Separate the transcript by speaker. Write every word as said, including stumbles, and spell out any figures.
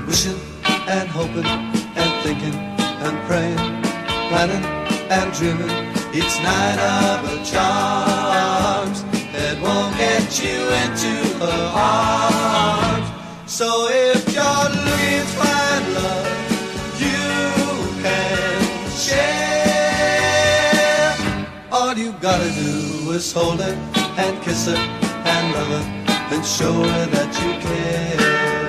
Speaker 1: wishing and hoping and thinking and praying, planning and dreaming each night of her charms that won't get you into her arms. So if you're looking to find love you can share, all you gotta do is hold her and kiss her and love her and show her that you care.